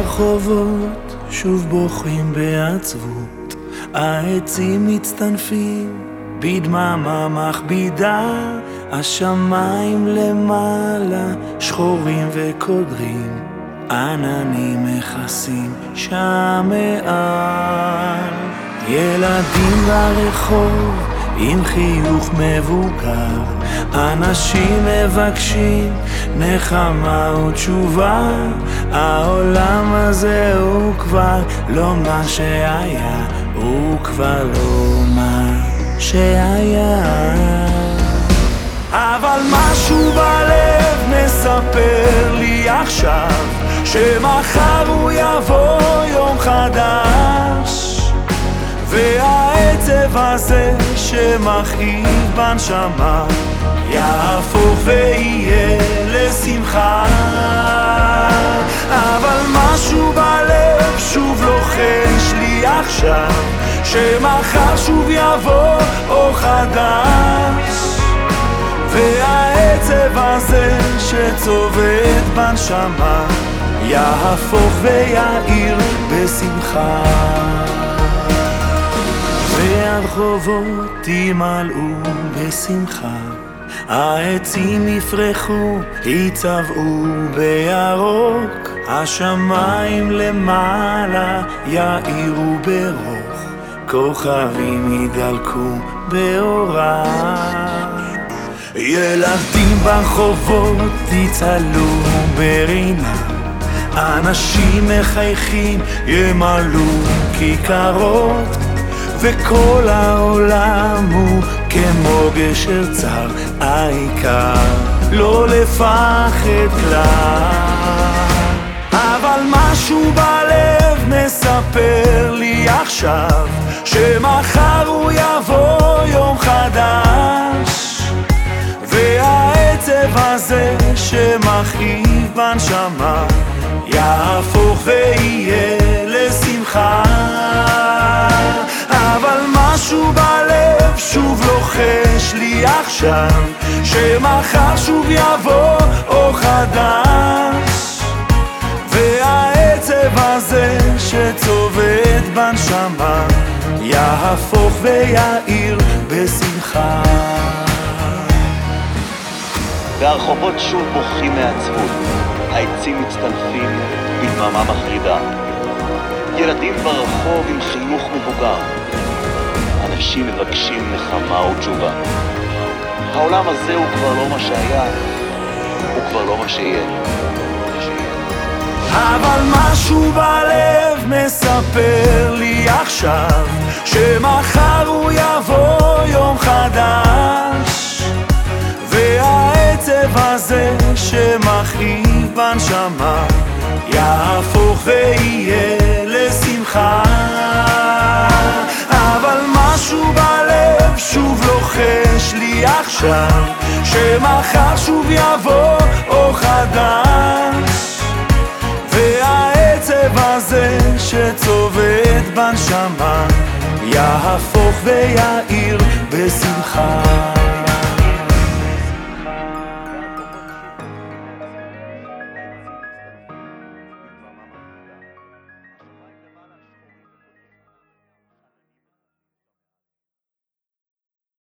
והרחובות שוב בוכים בעצבות, העצים מצטנפים בדממה מכבידה, השמיים למעלה שחורים וקודרים, עננים מכסים שם מעל. ילדים ברחוב עם חיוך מבוגר, אנשים מבקשים נחמה ותשובה, העולם הזה הוא כבר לא מה שהיה, הוא כבר לא מה שהיה. אבל משהו בלב מספר לי עכשיו שמחר הוא יבוא יום חדש, והעצב הזה שמכאיב בנשמה יהפוך ויהיה לשמחה. אבל משהו בלב שוב לוחש לי עכשיו שמחר שוב יבוא אור חדש, והעצב הזה שצובט בנשמה יהפוך ויעיר בשמחה. והרחובות ימלאו בשמחה, העצים יפרחו, יצבעו בירוק, השמיים למעלה יאירו ברוך, כוכבים ידלקו באורם. ילדים ברחובות יצהלו ברינה, אנשים מחייכים ימלאו כיכרות, וכל העולם הוא כמו גשר צר, העיקר לא לפחד כלל. אבל משהו בלב מספר לי עכשיו שמחר הוא יבוא יום חדש, והעצב הזה שמכאיב בנשמה יהפוך ויהיה לשמחה. אבל משהו בלב שוב לוחש לי עכשיו שמחר שוב יבוא אור חדש, והעצב הזה שצובט בנשמה יהפוך ויעיר בשמחה. והרחובות שוב בוכים מעצבות, העצים מצטנפים בדממה מחרידה, ילדים ברחוב עם חיוך מבוגר, אנשים מבקשים נחמה ותשובה. העולם הזה הוא כבר לא מה שהיה, הוא כבר לא מה שיהיה. אבל משהו בלב מספר לי עכשיו שמחר הוא יבוא יום חדש, והעצב הזה שמכאיב בנשמה יהפוך ויהיה לשמחה. אבל משהו בלב שוב לוחש לי עכשיו שמחר שוב יבוא אור חדש, והעצב הזה שצובט בנשמה יהפוך ויעיר בשמחה.